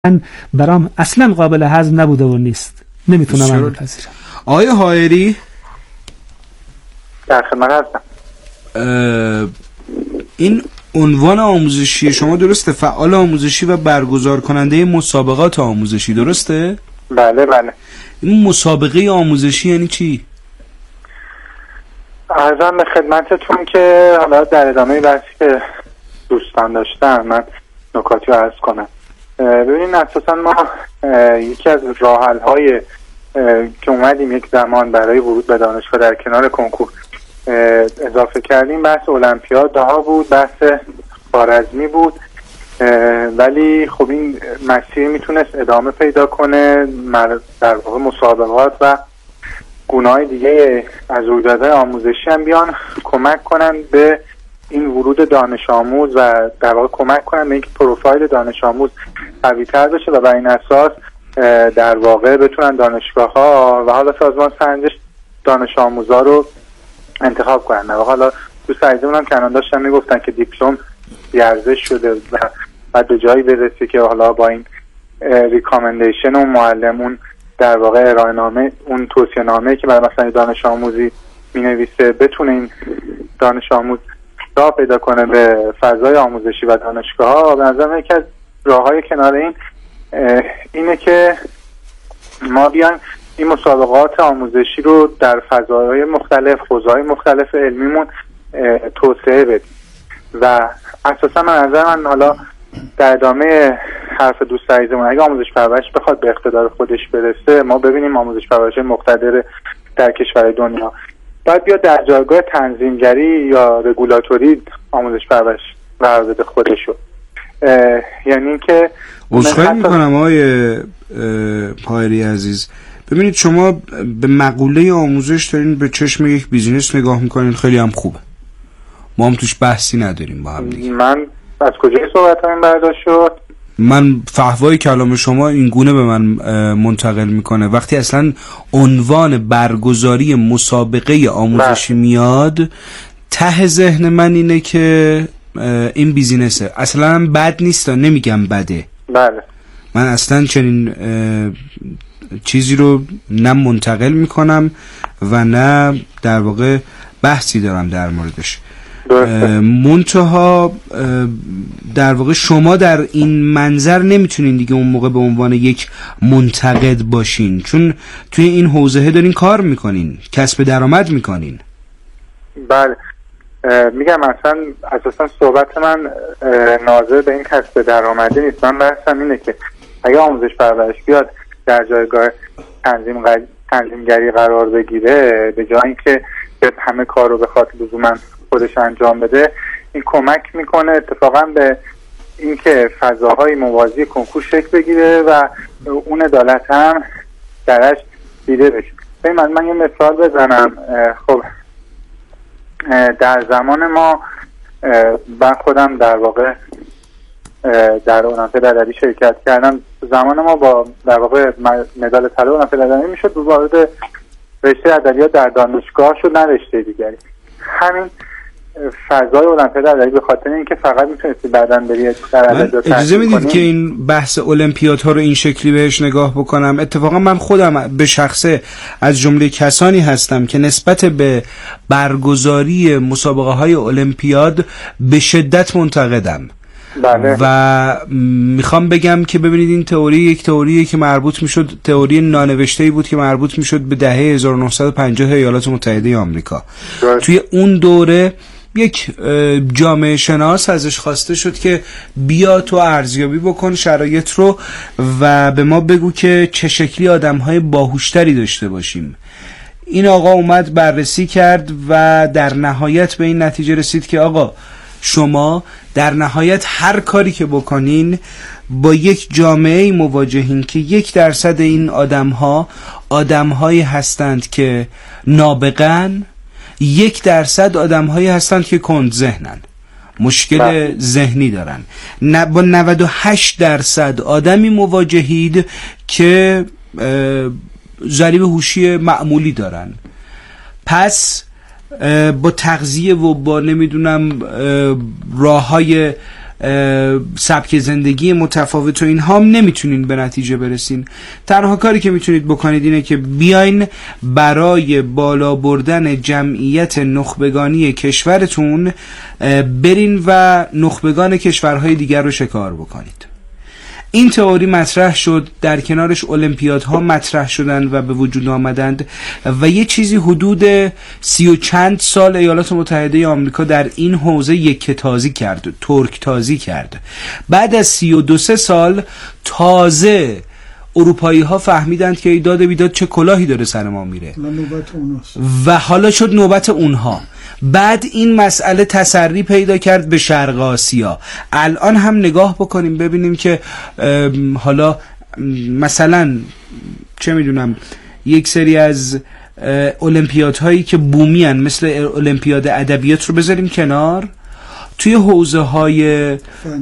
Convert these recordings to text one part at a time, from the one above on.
من برام اصلا قابل هضم نبوده و نیست. نمیتونم من بپذیرم. آیا حائری در خدمت هستم. این عنوان آموزشی شما درسته؟ فعال آموزشی و برگزار کننده مسابقات آموزشی، درسته؟ بله بله. این مسابقه آموزشی یعنی چی؟ عرضم به خدمتتون که حالا در ادامه بحثی که دوستان داشتن من نکاتی رو عرض کنم. ببینید اساسا ما یکی از راه حل های که اومدیم یک زمان برای ورود به دانشگاه در کنار کنکور اضافه کردیم بحث المپیاد ها بود، بحث خوارزمی بود، ولی خب این مسیر میتونست ادامه پیدا کنه. در واقع مسابقات و گونه‌های دیگه از رویدادهای آموزشی هم بیان کمک کنن به این ورود دانش آموز و در واقع کمک کنن به اینکه پروفایل دانش آموز قوی‌تر بشه و بر این اساس در واقع بتونن دانشگاه‌ها و حالا سازمان سنجش دانش آموزا رو انتخاب کنن. و حالا تو سایدمون هم کنان داشتن میگفتن که دیپلم ارزش شده و بعد به جایی برسه که حالا با این ریکامندیشن و معلمون در واقع ارائه‌نامه اون توصیه‌نامه‌ای که برای مثلا دانش آموزی می‌نویسه بتونه این دانش آموز راه پیدا کنه به فضای آموزشی و دانشگاه‌ها. به نظر من یکی از راه‌های کنار این اینه که ما بیایم این مسابقات آموزشی رو در فضاهای مختلف، حوزه‌های مختلف علمیمون توسعه بدیم و اساسا من نظر من حالا در ادامه حرف دوست عزیزمون اگه آموزش پرورش بخواد به اقتدار خودش برسه، ما ببینیم آموزش پرورش مقتدر در کشور دنیا باید بیاد در جایگاه تنظیمگری یا رگولاتوری آموزش پرورش قرار بده خودشو. یعنی اینکه عذرخواهی میکنم آقای حائری عزیز، ببینید شما به مقوله آموزش دارین به چشم یک بیزینس نگاه میکنین، خیلی هم خوبه، ما هم توش بحثی نداریم با هم دیگه. من از کجای صحبت همین برداشت شد؟ من فحوای کلام شما این گونه به من منتقل میکنه وقتی اصلا عنوان برگزاری مسابقه آموزشی میاد ته ذهن من اینه که این بیزینسه. اصلا بد نیست، نمیگم بده. بله. من اصلا چنین چیزی رو نه منتقل میکنم و نه در واقع بحثی دارم در موردش. منتها در واقع شما در این منظر نمیتونین دیگه اون موقع به عنوان یک منتقد باشین، چون توی این حوزه دارین کار میکنین، کسب درآمد میکنین. بله میگم اصلا اساسا صحبت من ناظر به این کسب درآمدی نیست. من بحثم اینه که اگه آموزش پرورش بیاد در جایگاه تنظیمگری قرار بگیره به جای اینکه همه کار رو به خاطر لزوما خودش انجام بده، این کمک میکنه اتفاقا به اینکه فضاهای موازی کنکور شکل بگیره و اون عدالت هم درش دیده بشه. من یه مثال بزنم. خب در زمان ما من خودم در واقع در المپیاد ادبی شرکت کردم. زمان ما با در واقع مدال طلا المپیاد ادبی میشد وارد رشته ادبیات در دانشگاه شد، نه رشته دیگری. همین فضای المپیاد ادبی به خاطر اینکه فقط میتونستی بعداً بری در ادبیات اجازه میدید که این بحث المپیادها رو این شکلی بهش نگاه بکنم. اتفاقا من خودم به شخصه از جمله کسانی هستم که نسبت به برگزاری مسابقه های المپیاد به شدت منتقدم. بله. و میخوام بگم که ببینید این تئوری یک تئوریه که مربوط میشد، تئوری نانوشته‌ای بود که مربوط میشد به دهه 1950 ایالات متحده آمریکا. توی اون دوره یک جامعه شناس ازش خواسته شد که بیا تو ارزیابی بکن شرایط رو و به ما بگو که چه شکلی آدم‌های باهوشتری داشته باشیم. این آقا اومد بررسی کرد و در نهایت به این نتیجه رسید که آقا شما در نهایت هر کاری که بکنین با یک جامعه مواجهین که 1% این آدم‌هایی هستند که نابغه‌اند، 1% آدم‌هایی هستند که کند ذهنن، مشکل ذهنی دارن. با 98% آدمی مواجهید که ضریب هوشی معمولی دارن. پس با تغذیه و با نمیدونم راه‌های سبک زندگی متفاوت و اینها هم نمیتونین به نتیجه برسین. تنها کاری که میتونید بکنید اینه که بیاین برای بالا بردن جمعیت نخبگانی کشورتون برین و نخبگان کشورهای دیگر رو شکار بکنید. این تئوری مطرح شد، در کنارش المپیادها مطرح شدند و به وجود آمدند و یه چیزی حدود 30 و چند سال ایالات متحده آمریکا در این حوزه یکتازی کرد، ترک تازی کرد. بعد از 32 سال تازه اروپایی ها فهمیدند که ایداد بیداد چه کلاهی داره سر ما میره و حالا شد نوبت اونها. بعد این مسئله تسری پیدا کرد به شرق آسیا. الان هم نگاه بکنیم ببینیم که حالا مثلا چه میدونم یک سری از المپیادهایی که بومی هن مثل المپیاد ادبیات رو بذاریم کنار، توی حوزه های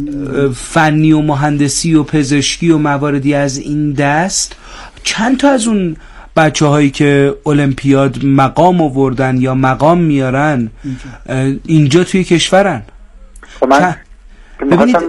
فنی و مهندسی و پزشکی و مواردی از این دست چند تا از اون بچه هایی که المپیاد مقام آوردن یا مقام میارن اینجا توی کشورن. ببینید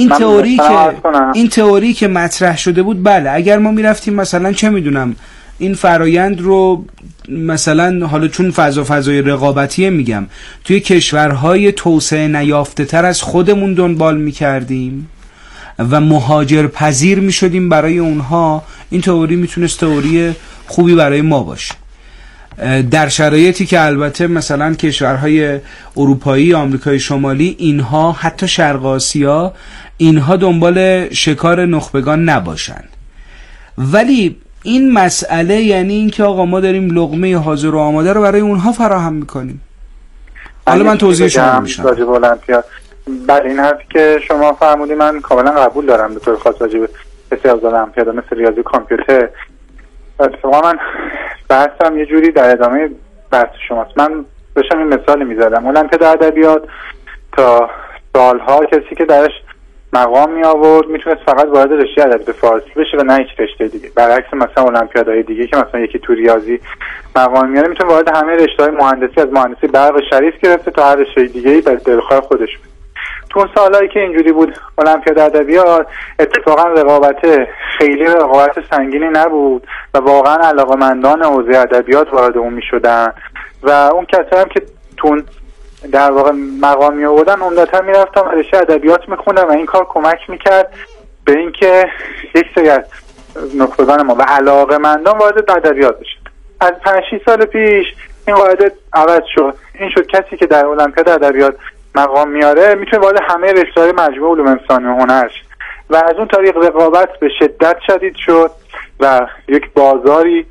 این تئوری که مطرح شده بود، بله اگر ما میرفتیم مثلا چه میدونم این فرایند رو مثلا حالا چون فضای رقابتیه میگم توی کشورهای توسعه نیافته تر از خودمون دنبال میکردیم و مهاجر پذیر میشدیم برای اونها، این تئوری میتونست تئوری خوبی برای ما باشه. در شرایطی که البته مثلا کشورهای اروپایی، آمریکای شمالی، اینها حتی شرق آسیا، اینها دنبال شکار نخبگان نباشن. ولی این مسئله یعنی این که آقا ما داریم لقمه حاضر و آماده رو برای اونها فراهم میکنیم. حالا من توضیحش میدم راجع به المپیاد. بله این حرفی که شما فرمودید من کاملا قبول دارم به طور خاص راجع به بسیار المپیاد مثل ریاضی کامپیوتر. اتفاقا من بحثم یه جوری در ادامه بحث شماست. من داشتم این مثال میزدم. المپیاد ادبیات تا سالها کسی که درش مقام می آورد میتونست فقط وارد رشته ادبیات فارسی بشه و نه هیچ رشته دیگه. برعکس مثلا المپیادهای دیگه که مثلا یکی تو ریاضی مقام میاره میتونه وارد همه رشته‌های مهندسی، از مهندسی برق شریف گرفته تا هر رشته دیگه‌ای به دلخواه خودش بشه. تو اون سالایی که اینجوری بود المپیاد ادبیات اتفاقا رقابت خیلی رقابت سنگینی نبود و واقعا علاقه‌مندان حوزه ادبیات وارد اون میشدن و اون کسایی هم که تون در واقع مقام می آوردن عمدتاً میرفتن رشته ادبیات میخوندن و این کار کمک میکرد به اینکه یک سری از نخبگان ما و علاقه‌مندان وارد ادبیات بشن. از 5-6 سال پیش این قاعده عوض شد. این شد کسی که در المپیاد ادبیات مقام میاره میتونه وارد همه رشته‌های مجموعه علوم انسانی و هنر شه و از اون طریق رقابت به شدت شدید شد و یک بازاری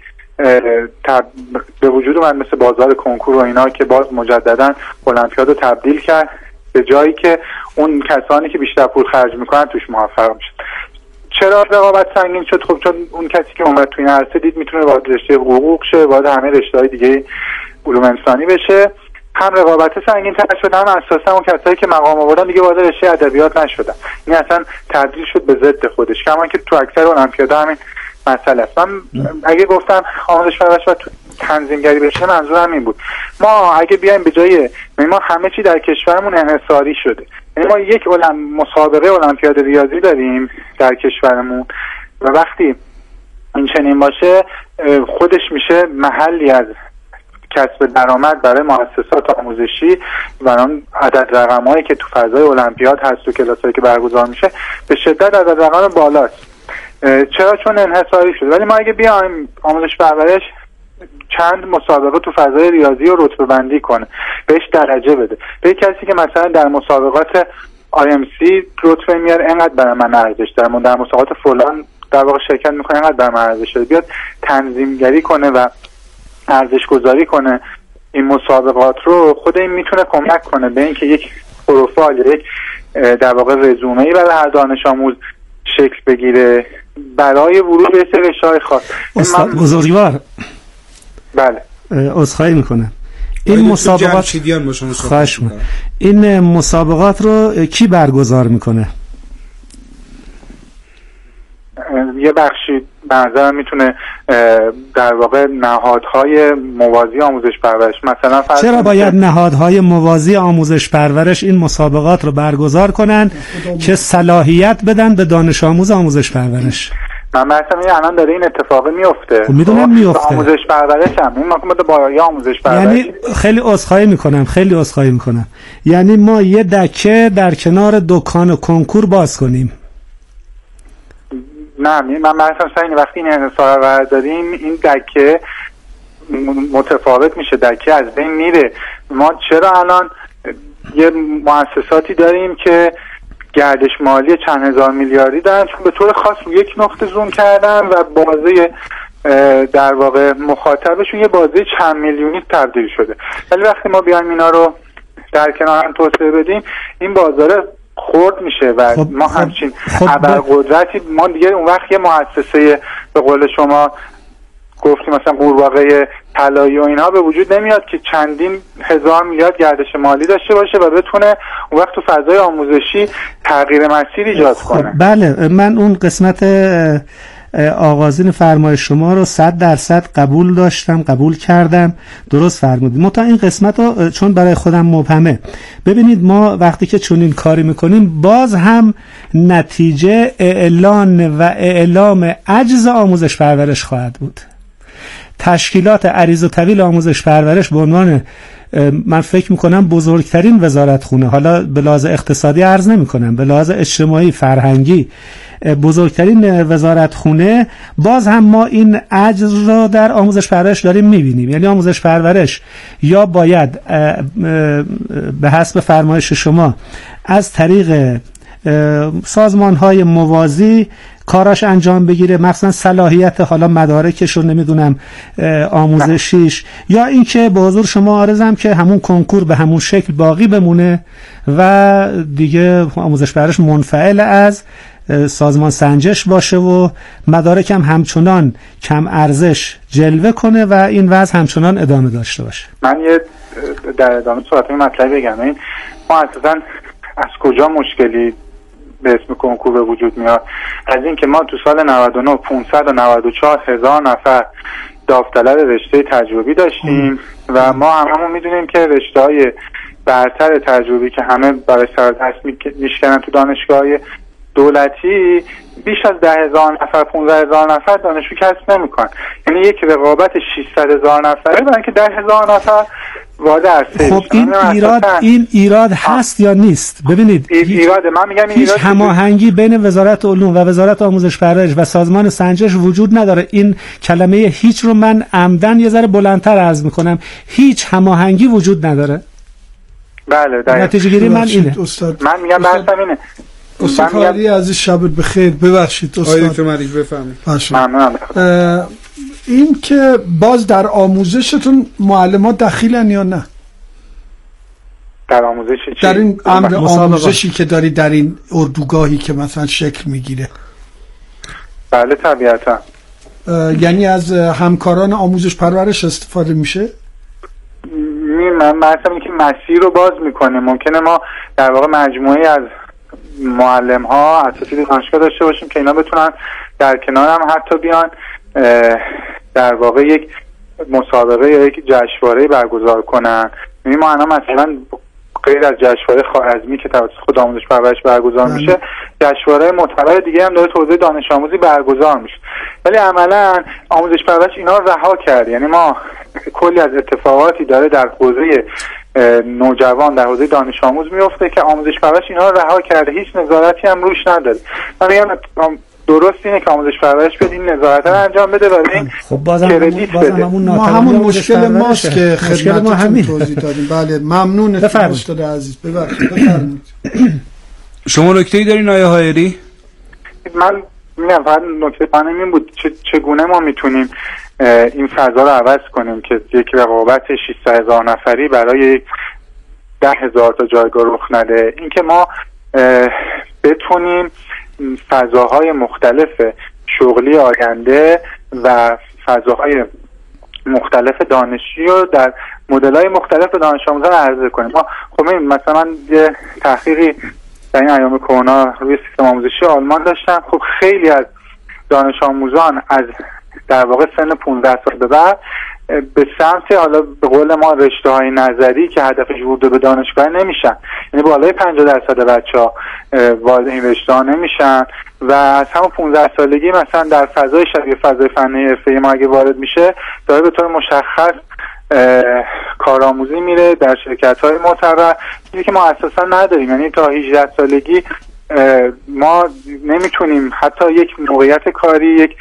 به وجود اومد مثل بازار کنکور و اینا که باز مجددا المپیاد رو تبدیل کرد به جایی که اون کسانی که بیشتر پول خرج میکنن توش موفق میشن. چرا رقابت سنگین شد؟ خب چون اون کسی که اومد تو این عرصه دید میتونه وارد رشته حقوق شه، وارد همه رشته‌های دیگه علوم انسانی بشه. هم رقابت سنگین تر شد، هم اساسا اون کسایی که مقام آوردن دیگه وارد رشته ادبیات نشدن. این اصلا تبدیل شد به ضد خودش، کما که تو اکثر المپیادها همین مسئله است. من اگه گفتم آموزش پرورش و تنظیمگری بشه منظورم این بود. ما اگه بیایم به جای ما همه چی در کشورمون انحصاری شده، یعنی ما یک مسابقه المپیاد ریاضی داریم در کشورمون و وقتی این چنین باشه خودش میشه محلی از کسب درآمد برای مؤسسات آموزشی و اون عدد رقمایی که تو فضای المپیاد هست و کلاسایی که برگزار میشه به شدت عدد رقم بالاست. چرا؟ چون انحصاری شده. ولی ما اگه بیایم آموزش پرورش چند مسابقه تو فضای ریاضی رو رتبه بندی کنه، بهش درجه بده، به کسی که مثلا در مسابقات IMC رتبه میاره اینقدر برای من ارزش داره، در مسابقات فلان در واقع شرکت میکنه اینقدر برای من ارزش داره، بیاد تنظیمگری کنه و ارزش گذاری کنه این مسابقات رو، خود این میتونه کمک کنه به اینکه یک پروفایل، یک در واقع رزومه‌ای برای هر دانش آموز شکل بگیره برای ورود به رشته‌های خاص. استاد بزرگوار، بله عذرخواهی میکنم، این مسابقات این مسابقات رو کی برگزار میکنه؟ یه بخشی به نظرم میتونه در واقع نهادهای موازی آموزش پرورش مثلا چرا باید نهادهای موازی آموزش پرورش این مسابقات رو برگزار کنن که صلاحیت بدن به دانش آموز آموزش پرورش؟ من مثلا الان داره این اتفاق میفته. خب میدونم میفته. آموزش پرورش هم این مقام بالایی آموزش پرورش، یعنی خیلی عذرخواهی میکنم یعنی ما یه دکه در کنار دکان و کنکور باز کنیم؟ نه، من مثلا این وقتی این انحصار رو برداریم این دکه متفاوت میشه، دکه از بین میره. ما چرا الان یه مؤسساتی داریم که گردش مالی چند هزار میلیاردی دارن چون به طور خاص یک نقطه زوم کردن و بازه در واقع مخاطبشون یه بازه چند میلیونی تبدیل شده، ولی وقتی ما بیایم اینا رو در کنار هم توسعه بدیم این بازار خرد میشه و ما همچین ابرقدرتی ما دیگه اون وقت یه مؤسسه به قول شما گفتی مثلا قورباغه طلایی و اینها به وجود نمیاد که چندین هزار میلیارد گردش مالی داشته باشه و بتونه اون وقت تو فضای آموزشی تغییر مسیر ایجاد کنه. بله، من اون قسمت آغازین فرمایش شما رو 100% قبول کردم، درست فرمودید. متا این قسمت رو چون برای خودم مبهمه، ببینید ما وقتی که چنین کاری میکنیم باز هم نتیجه اعلان و اعلام عجز آموزش پرورش خواهد بود. تشکیلات عریض و طویل آموزش پرورش به عنوان من فکر میکنم بزرگترین وزارتخونه، حالا به لحاظ اقتصادی عرض نمیکنم، به لحاظ اجتماعی فرهنگی بزرگترین وزارتخونه، باز هم ما این عجز را در آموزش پرورش داریم میبینیم. یعنی آموزش پرورش یا باید به حسب فرمایش شما از طریق سازمان‌های موازی کاراش انجام بگیره، مثلا صلاحیت حالا مدارکش رو نمیدونم آموزشیش، یا اینکه به حضور شما عرضم که همون کنکور به همون شکل باقی بمونه و دیگه آموزش پرورش منفعل از سازمان سنجش باشه و مدارک هم همچنان کم ارزش جلوه کنه و این وضع همچنان ادامه داشته باشه. من یه در ادامه صحبت مطلبی بگم. این ما اساساً از کجا مشکلی به اسم کنکور به وجود میاد؟ از این که ما تو سال 99 594,000 نفر داوطلب رشته تجربی داشتیم و ما هممون میدونیم که رشته‌های برتر تجربی که همه برای سر دست میشکنن تو دانشگاه دولتی بیش از 10,000 نفر 15,000 نفر دانشجو کسب نمیکنن. یعنی یک رقابت 600,000 نفره برای اینکه 10,000 نفر وارد عرصه خب این ایراد هست یا نیست؟ ببینید ایراده. من میگم این هیچ هماهنگی بین وزارت علوم و وزارت آموزش پرورش و سازمان سنجش وجود نداره. این کلمه هیچ رو من عمدن یه ذره بلندتر عرض میکنم، هیچ هماهنگی وجود نداره. بله دقیقاً. نتیجه گیری من اینه. من میگم بحثم اینه. استاد علی عزیز شب بخیر. ببخشید استاد. دکتر ملیک بفرمایید. ممنونم. این که باز در آموزشتون معلمات دخیلن یا نه؟ در آموزش چی؟ در این امر آموزشی که داری در این اردوگاهی که مثلا شکل میگیره. بله طبیعتا. یعنی از همکاران آموزش پرورش استفاده میشه؟ من مثلا اینکه مسیر رو باز میکنه. ممکنه ما در واقع مجموعه از معلم ها اساتید دانشگاه داشته باشیم که اینا بتونن در کنار هم حتی بیان در واقع یک مسابقه یا یک جشنواره برگزار کنن. یعنی ما الان مثلا غیر از جشنواره خوارزمی که توسط خود آموزش پرورش برگزار میشه، جشنواره معتبر دیگه هم داره تو حوزه دانش آموزی برگزار میشه، ولی عملا آموزش پرورش اینا رو رها کرد. یعنی ما کلی از اتفاقاتی داره در حوزه نوجوان، در حوزه دانش آموز میفته که آموزش پرورش اینا رو رها کرده، هیچ نظارتی هم روش نداره. من میگم درست اینه که آموزش پرورش بیاد این نظارت رو انجام بده و این خب بازم ما همون مشکل ماست که خدمتتون توضیح دادیم. بله ممنونم استاد عزیز. بفرمایید. شما نکته‌ای دارین آقای حائری؟ من میگم فقط نکته پانم این بود چگونه ما میتونیم این فضا رو عوض کنیم که یک رقابت 600,000 نفری برای 10,000 تا جایگاه رخ نده. اینکه ما بتونیم فضاهای مختلف شغلی آینده و فضاهای مختلف دانشی رو در مدل‌های مختلف دانش آموزان عرضه کنیم. ما خب مثلا یه تحقیقی در این ایام کرونا روی سیستم آموزشی آلمان داشتم. خب خیلی از دانش آموزان از در واقع سن 15 سال به بعد به سمت حالا به قول ما رشته‌های نظری که هدفش ورود به دانشگاه نمیشن، یعنی بالای 50% بچه‌ها وارد این رشته‌ها نمیشن و از همون 15 سالگی مثلا در فضای شبیه فضای فنی حرفه‌ای ما اگه وارد میشه داره به طور مشخص کارآموزی میره در شرکت‌های معتبر، چیزی که ما اساسا نداریم. یعنی تا 18 سالگی ما نمیتونیم حتی یک موقعیت کاری، یک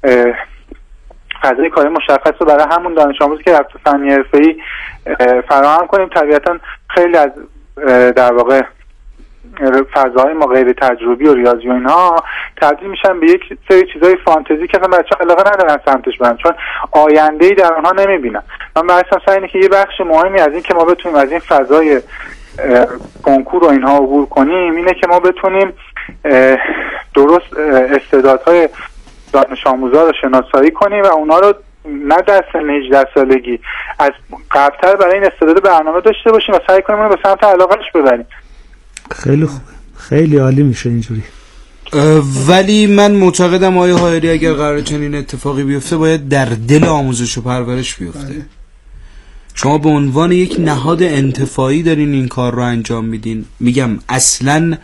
فضای کاری مشخص رو برای همون دانش آموزی که رفته فنی حرفه‌ای فراهم کنیم. طبیعتا خیلی از در واقع فضاهای ما غیر تجربی و ریاضی و اینها تبدیل میشن به یک سری چیزای فانتزی که بچه‌ها علاقه ندارن سمتش برن، چون آینده‌ای در اونها نمیبینن. من بحثم سر اینه که یه بخش مهمی از این که ما بتونیم از این فضای کنکور و اینها عبور کنیم اینه که ما بتونیم درست استعدادهای دانش آموزا رو شناسایی کنیم و اونا رو نه در سن 18 سالگی از قبل‌تر برای این استعداد برنامه داشته باشیم و سعی کنیم اون رو به سمت علاقه‌اش ببریم. خیلی خوبه، خیلی عالی میشه اینجوری. ولی من معتقدم آقای حائری اگر قرار چنین اتفاقی بیفته باید در دل آموزش و پرورش بیفته. شما به عنوان یک نهاد انتفاعی دارین این کار رو انجام میدین. میگم اصلاً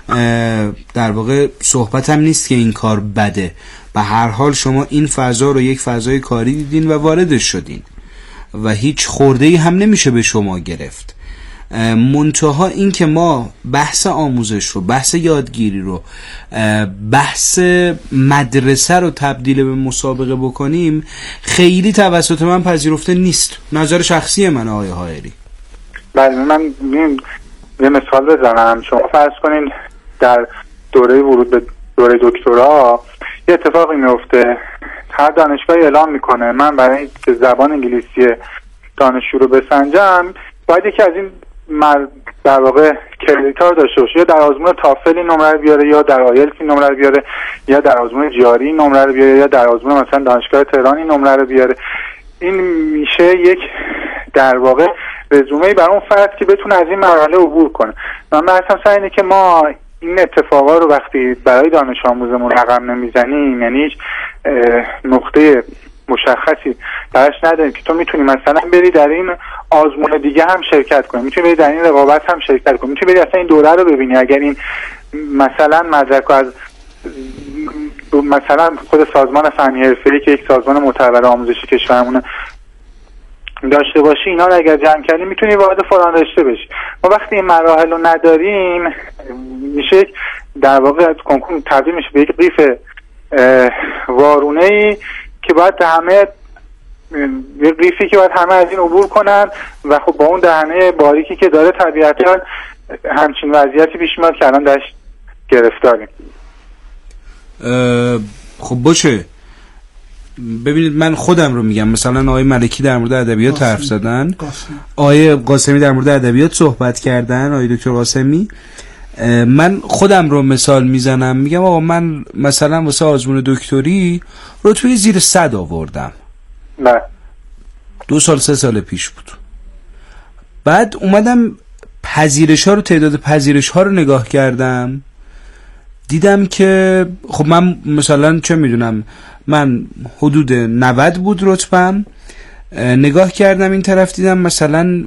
در واقع صحبتم نیست که این کار بده، به هر حال شما این فضا رو یک فضای کاری دیدین و واردش شدین و هیچ خورده‌ای هم نمیشه به شما گرفت. منتها این که ما بحث آموزش رو، بحث یادگیری رو، بحث مدرسه رو تبدیل به مسابقه بکنیم خیلی توسط من پذیرفته نیست. نظر شخصی من آقای حائری. بله، من یه مثال بزنم. شما فرض کنین در دوره ورود به دوره دکترا یه اتفاقی میفته، هر دانشگاهی اعلام میکنه من برای اینکه زبان انگلیسی دانشجو رو بسنجم باید یکی از این در واقع کردیت‌ها رو داشته باشه، یا در آزمون تافل نمره رو بیاره، یا در آیلتس نمره رو بیاره، یا در آزمون جی‌آر نمره رو بیاره، یا در آزمون مثلا دانشگاه تهران نمره رو بیاره. این میشه یک در واقع رزومه‌ای برای اون فرد که بتونه از این مرحله عبور کنه. من بحثم سر اینه که ما این اتفاقا رو وقتی برای دانش آموزمون رقم نمیزنیم، یعنی هیچ نقطه مشخصی براش نداریم که تو میتونی مثلا بری در این آزمون دیگه هم شرکت کنی، میتونی بری در این رقابت هم شرکت کنی، میتونی بری اصلا این دوره رو ببینی. اگر این مثلا مدرک از مثلا خود سازمان فنی حرفه‌ای که یک سازمان معتبر آموزشی کشورمونه داشته باشی، اینا رو اگر جمع کردی میتونی وارد فلان رشته بشی. ما وقتی این مراحل رو نداریم میشه در واقع کنکور تبدیل میشه به یک قیف وارونه‌ای که باید همه یه قیفی که باید همه از این عبور کنن و خب با اون دهنه باریکی که داره طبیعتا همچین وضعیتی پیش میاد که الان درش گرفتاریم. خب باشه، ببینید من خودم رو میگم، مثلا آقای ملکی در مورد ادبیات حرف زدن، آقای قاسمی در مورد ادبیات صحبت کردن، آقای دکتر قاسمی. من خودم رو مثال میزنم، میگم آقا من مثلا واسه آزمون دکتری رتبه زیر 100 آوردم. نه 2 سال 3 سال پیش بود. بعد اومدم پذیرش ها رو، تعداد پذیرش ها رو نگاه کردم، دیدم که خب من مثلا چه میدونم من حدود 90 بود رتبم، نگاه کردم این طرف دیدم مثلا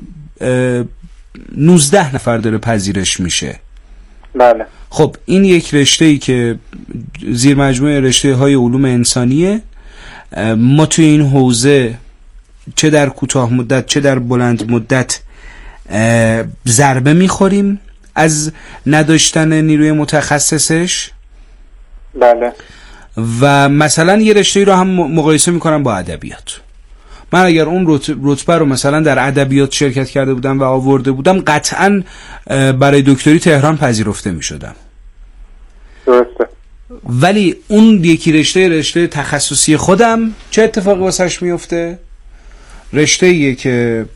19 نفر داره پذیرش میشه. بله. خب این یک رشته‌ای که زیر مجموعه رشته‌های علوم انسانیه، ما توی این حوزه چه در کوتاه مدت چه در بلند مدت ضربه میخوریم از نداشتن نیروی متخصصش. بله. و مثلا یه رشته‌ای رو هم مقایسه میکنم با ادبیات. من اگر اون رتبه رو مثلا در ادبیات شرکت کرده بودم و آورده بودم، قطعاً برای دکتری تهران پذیرفته میشدم. درسته. ولی اون یکی رشته تخصصی خودم چه اتفاقی واسش میفته؟ رشته‌ایه که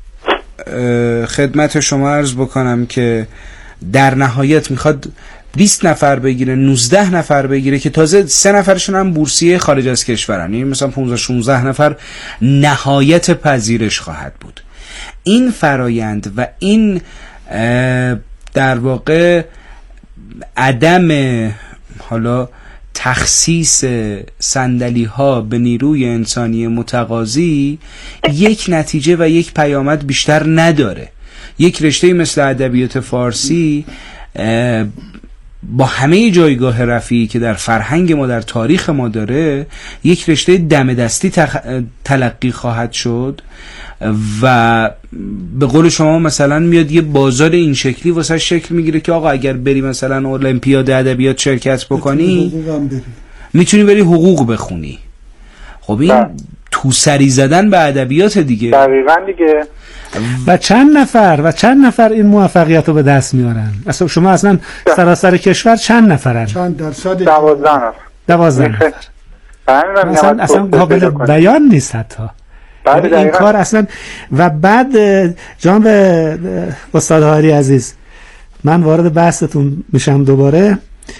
خدمت شما عرض بکنم که در نهایت میخواد 20 نفر بگیره، 19 نفر بگیره که تازه 3 نفرشون هم بورسیه خارج از کشورن، یعنی مثلا 15-16 نفر نهایت پذیرش خواهد بود. این فرایند و این در واقع عدم حالا تخصیص صندلی ها به نیروی انسانی متقاضی یک نتیجه و یک پیامد بیشتر نداره. یک رشته مثل ادبیات فارسی با همه جایگاه رفیعی که در فرهنگ ما، در تاریخ ما داره، یک رشته دم دستی تلقی خواهد شد و به قول شما مثلا میاد یه بازار این شکلی واسه شکل میگیره که آقا اگر بری مثلا المپیاد ادبیات شرکت بکنی میتونی بری حقوق بخونی. خب این تو سری زدن به ادبیات دیگه. دقیقاً دیگه. و چند نفر این موفقیت رو به دست میارن؟ اصلا شما اصلا سراسر کشور چند نفرن؟ چند درصد؟ 12 نفر. اصلا قابل بیان نیست حتی. این کار اصلا. و بعد جناب استاد هاری عزیز، من وارد بحثتون میشم دوباره.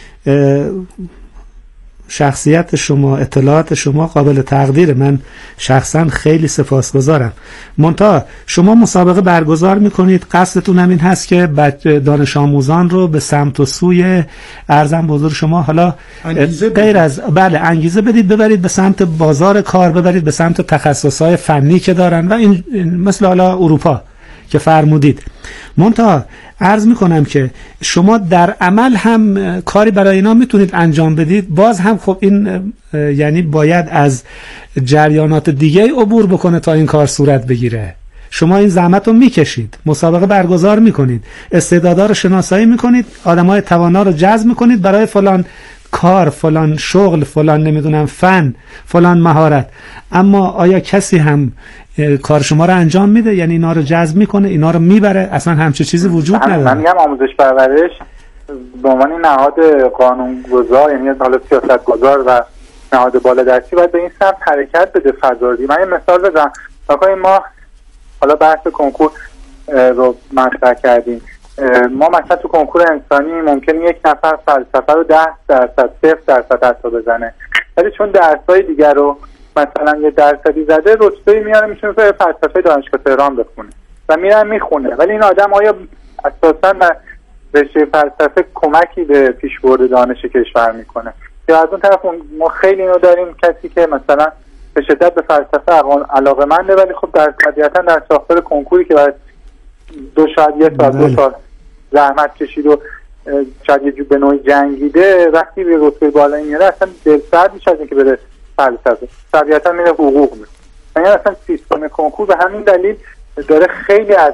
شخصیت شما، اطلاعات شما قابل تقدیره، من شخصا خیلی سپاسگزارم. منتها شما مسابقه برگزار میکنید، قصدتون همین هست که دانش آموزان رو به سمت و سوی ارزم بزرگ شما حالا غیر از انگیزه بدید، ببرید به سمت بازار کار، ببرید به سمت تخصصهای فنی که دارن و این مثل حالا اروپا که فرمودید. منتها عرض میکنم که شما در عمل هم کاری برای اینا میتونید انجام بدید. باز هم خب این یعنی باید از جریانات دیگه عبور بکنه تا این کار صورت بگیره. شما این زحمت رو میکشید، مسابقه برگزار میکنید، استعدادا رو شناسایی میکنید، آدمای توانا رو جذب میکنید برای فلان کار، فلان شغل، فلان نمیدونم فن، فلان مهارت. اما آیا کسی هم کار شما رو انجام میده؟ یعنی اینا رو جذب میکنه، اینا رو میبره؟ اصلا همچه چیزی وجود نداره. من میگم آموزش پرورش به عنوان نهاد قانونگذار، یعنی حالا سیاستگزار و نهاد بالادستی، باید به این سمت حرکت بده فضا. من یه مثال بزنم. ما حالا بحث کنکور رو مطرح کردیم. ما مثلا تو کنکور انسانی ممکنه یک نفر فلسفه رو 10%، 0% حتی بزنه، ولی چون درس‌های دیگر رو مثلا یه درصدی زده، رتبه‌ای میاره، میتونه به فلسفه دانشگاه تهران بخونه و میخونه. ولی این آدم آیا اساساً در رشته فلسفه کمکی به پیشبرد دانش کشور میکنه؟ یا از اون طرف ما خیلی اینو داریم کسی که مثلا به شدت به فلسفه علاقه‌منده، ولی خب در طبیعتاً در ساختار کنکوری که باید 2 سال زحمت کشید و شاید یه جو به نوعی جنگیده، وقتی به رتبه بالایی میاره اصلا دلسرد میشه از اینکه بره فلسفه، طبیعتا میره حقوق میره. یعنی اصلا سیستم کنکور به همین دلیل داره خیلی از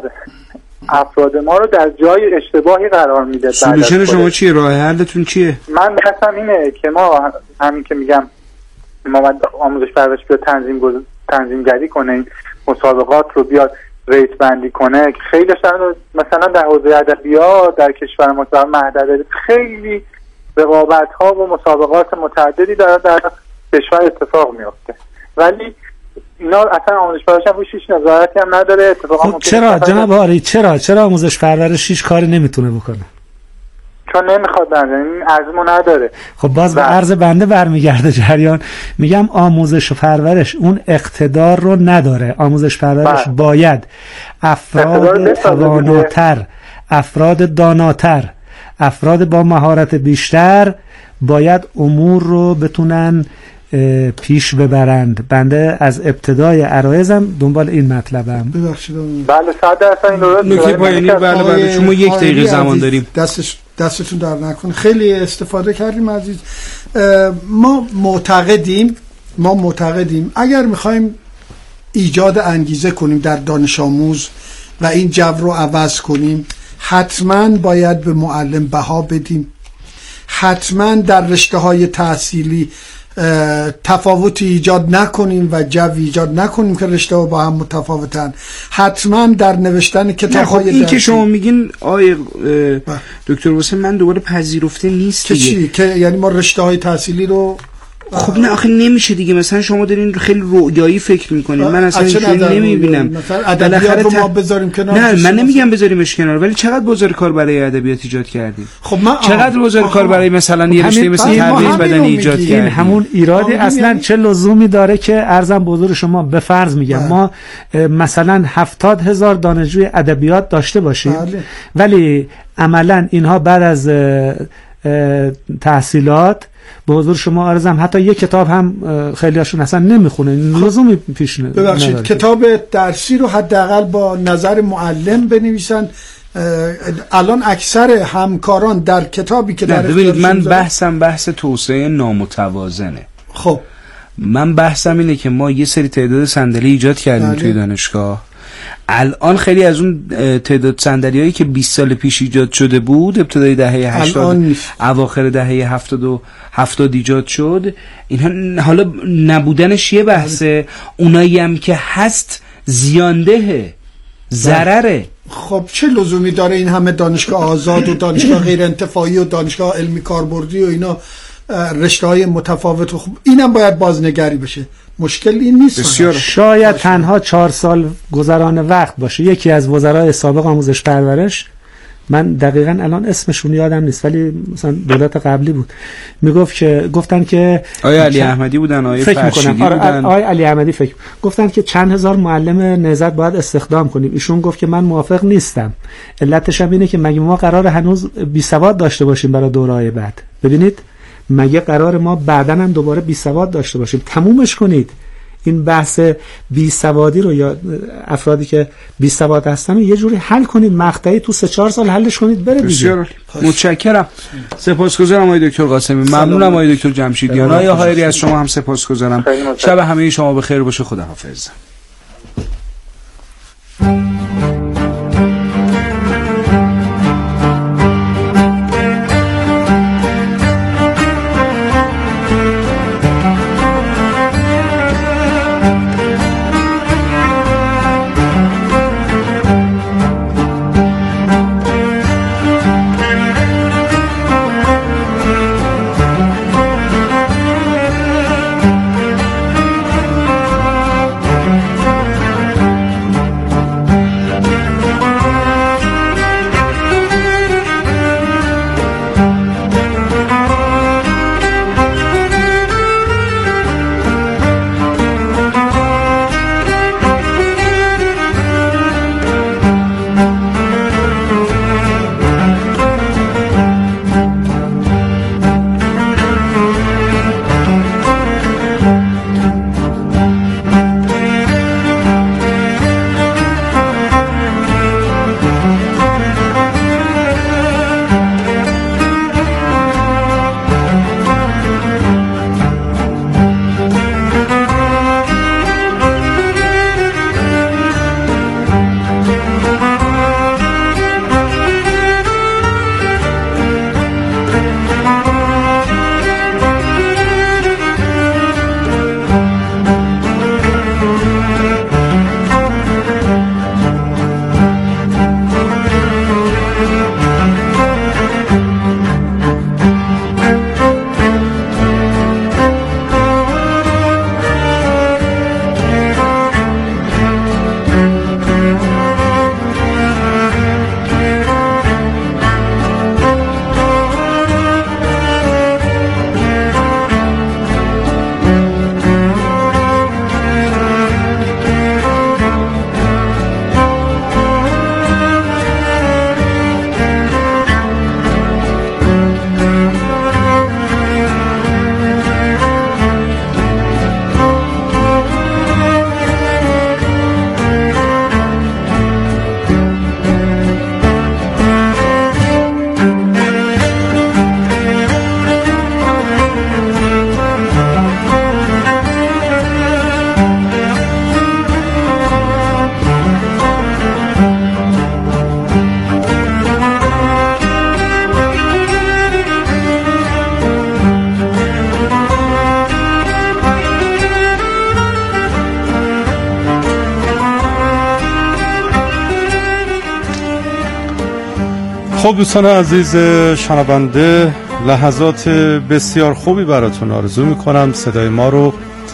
افراد ما رو در جای اشتباهی قرار میده. سولوشن شما چیه؟ راه حلتون چیه؟ من بحثم اینه که ما همین که میگم ما باید آموزش پرورش بیاد تنظیمگری کنه، این مسابقات رو بیاد ریت بندی کنه. خیلی مثلا در حوزه ادبیات در کشور ما مهد خیلی رقابت ها و مسابقات متعددی در کشور اتفاق میفته، ولی اینا اصلا آموزش پرورش هم روش هیچ نظارتی هم نداره. اتفاقا خب چرا جناب هاری چرا آموزش پرورش هیچ کاری نمیتونه بکنه؟ چون نمیخواد بنده، این عزمو نداره. خب باز به عرض بنده برمیگرده جریان. میگم آموزش پرورش اون اقتدار رو نداره. آموزش پرورش باید افراد تواناتر، افراد داناتر، افراد با مهارت بیشتر باید امور رو بتونن پیش ببرند. بنده از ابتدای عرایزم دنبال این مطلبم. ببخشید. بله 100% این درست. نکته پایانی. بله شما 1 دقیقه زمان داریم. دستتون در نکنه. خیلی استفاده کردیم عزیز. ما معتقدیم اگر میخوایم ایجاد انگیزه کنیم در دانش آموز و این جو رو عوض کنیم، حتما باید به معلم بها بدیم. حتما در رشته‌های تحصیلی تفاوتی ایجاد نکنیم و جو ایجاد نکنیم که رشته‌ها با هم متفاوتن. حتما در نوشتن کتاب‌های درسی. این که شما میگین دکتر حسین، من دوباره پذیرفته نیست که چی؟ که یعنی ما رشته‌های تحصیلی رو خب نه آخه نمیشه دیگه. مثلا شما دارین خیلی رویایی فکر میکنین، من اصلا اینجوری نمیبینم. مثلا ادبیات رو ما بذاریم کنار. نه من نمیگم بذاریمش کنار، ولی چقدر بزرگ کار برای ادبیات ایجاد کردیم. خب ما چقدر بزرگ کار برای مثلا یه رشته مثل تربیت بدنی ایجاد کردیم. این همون ایرادی اصلا چه لزومی داره که ارزم بزرگ شما به فرض میگم ما مثلا 70,000 دانشجوی ادبیات داشته باشیم، ولی عملا اینها بعد از تحصیلات به حضور شما عرضم حتی یک کتاب هم خیلیاشون اصلا نمیخونه، لزومی پیش نداره. ببخشید کتاب درسی رو حداقل با نظر معلم بنویسن. الان اکثر همکاران در کتابی که در ببینید من بحث توسعه نامتوازنه. خب من بحثم اینه که ما یه سری تعداد صندلی ایجاد کردیم توی دانشگاه. الان خیلی از اون تعداد صندلیایی که 20 سال پیش ایجاد شده بود، ابتدای دهه 80 اواخر دهه 70 ایجاد شد، اینها حالا نبودنش یه بحثه، اونایی هم که هست زیاندهه، ضرره. خب چه لزومی داره این همه دانشگاه آزاد و دانشگاه غیر انتفاعی و دانشگاه علمی کاربردی و اینا رشته‌های متفاوت و خب اینم باید بازنگری بشه. مشکل این نیست. شاید تنها 4 سال گذران وقت باشه. یکی از وزرای سابق آموزش پرورش، من دقیقاً الان اسمشون یادم نیست ولی مثلا دولت قبلی بود، گفتن که آقای علی احمدی بودن، آقای فرشیدی بودن، آقای علی احمدی گفتن که چند هزار معلم نهضت باید استخدام کنیم. ایشون گفت که من موافق نیستم. علتش هم اینه که مگه ما قرار هنوز بی سواد داشته باشیم برای دوره‌های بعد؟ ببینید مگه قرار ما بعداً هم دوباره بی سواد داشته باشیم؟ تمومش کنید. این بحث بی سوادی رو یا افرادی که بی سواد هستن یه جوری حل کنید، مقطعی تو 3-4 سال حلش کنید بره دیگه. متشکرم. سپاسگزارم آقای دکتر قاسمی، ممنونم آقای دکتر جمشیدیان، آقای هایری از شما هم سپاسگزارم. شب همه شما بخیر باشه. خداحافظ. خب دوستان عزیز شنونده، لحظات بسیار خوبی براتون آرزو میکنم. صدای ما رو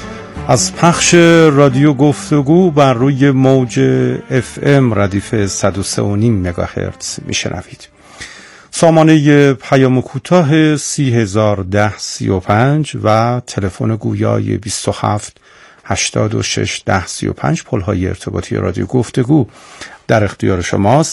از پخش رادیو گفتگو بر روی موج FM ردیف 103.5 مگاهرتز میشنوید. سامانه پیام کوتاه 301035 و تلفن گویای 27 86 10 35 پل‌های ارتباطی رادیو گفتگو در اختیار شماست.